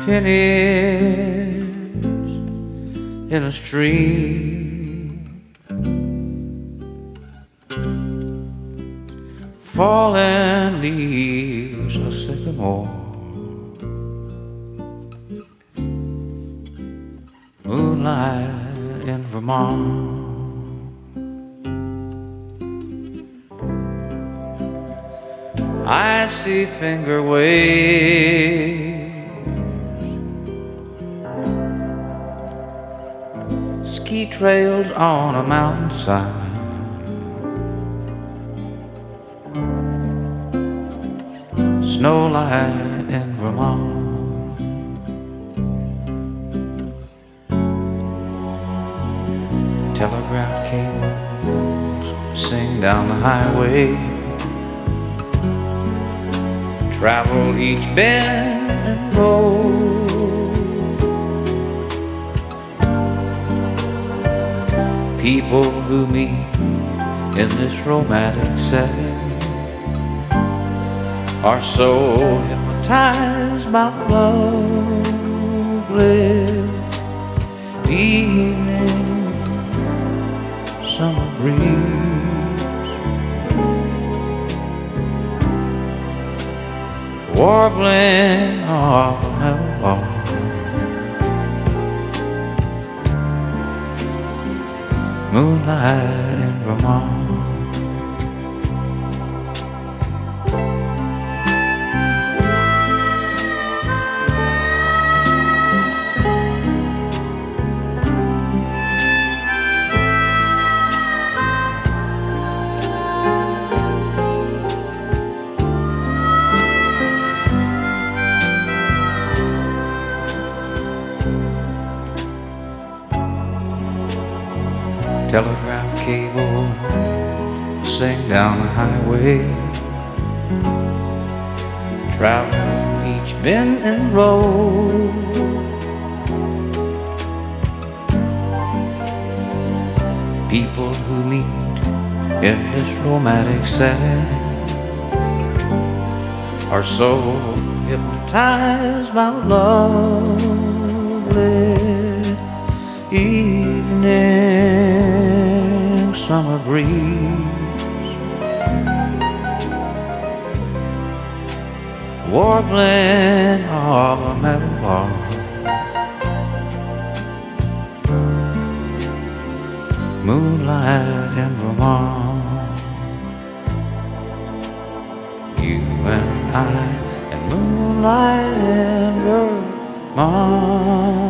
pennies in a stream, fallen leaves of sycamore, moonlight in Vermont. I see finger waves, ski trails on a mountainside, snowlight in Vermont. Telegraph cables sing down the highway, travel each bend and road. People who meet in this romantic setting are so hypnotized by the lovely evening summer breeze, warbling of a meadow, moonlight in Vermont. Telegraph cable sing down the highway, travel each bend and road. People who meet in this romantic setting are so hypnotized by the lovely evening summer breeze, warbling of a meadowlark, moonlight in Vermont. You and I and moonlight in Vermont.